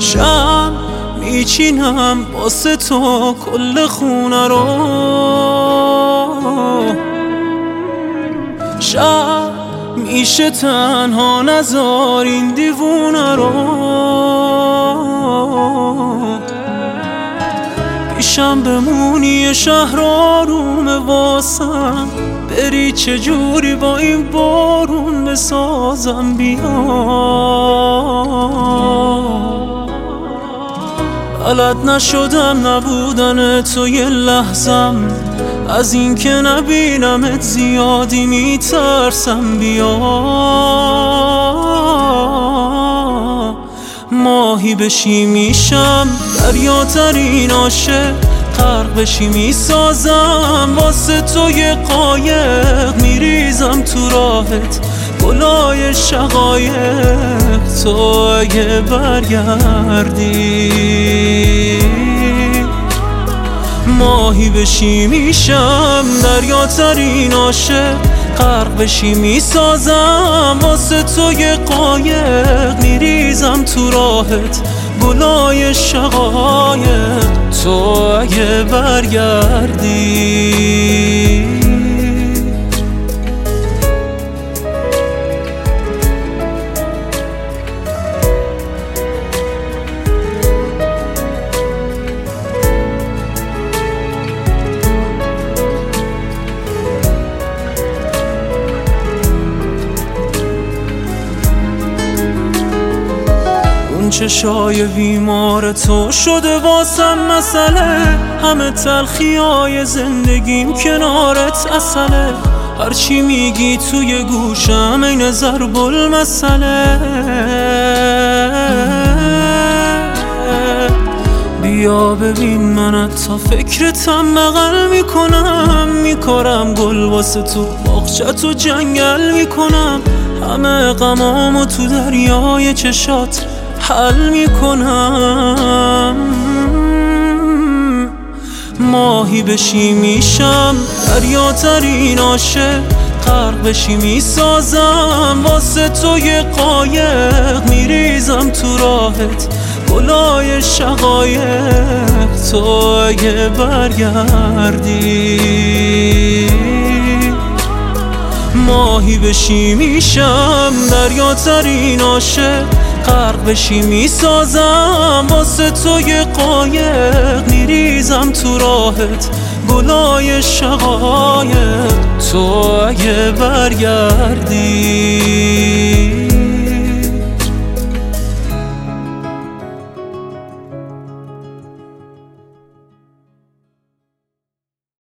شم میچینم واسه تو کل خونه رو، شب میشه تنها نذار این دیوونه رو. پیشم بمونی شهر آرومه واسم، بری چجوری با این بارون بسازم بیا. بلد نشدم نبودن تو یه لحظم، از این که نبینمت زیادی میترسم بیا. ماهی بشی میشم دریاترین عاشق، غرق بشی میسازم واسه تو یه قایق، میریزم تو راهت گلای شقایق. تو اگه برگردی ماهی بشی میشم دریاترین عاشق، غرق بشی میسازم واسه تو یه قایق، میریزم تو راهت گلای شقایق. تو اگه برگردی چشای بیمار تو شده واسم مسئله، همه تلخیای زندگیم کنارت اصله. هرچی میگی توی گوشم این ضرب المثله. بیا ببین من تا فکرتم بغل میکنم، میکارم گل واسه تو باغچه‌تو جنگل میکنم، همه غمامو تو دریای چشات حل میکنم. ماهی بشی میشم دریاترین عاشق، غرق بشی میسازم واسه تو یه قایق، میریزم تو راهت گلای شقایق. تو اگه برگردی ماهی بشی میشم دریاترین عاشق، غرق بشی میسازم واسه تو یه قایق، میریزم تو راهت گلای شقایق. تو اگه برگردی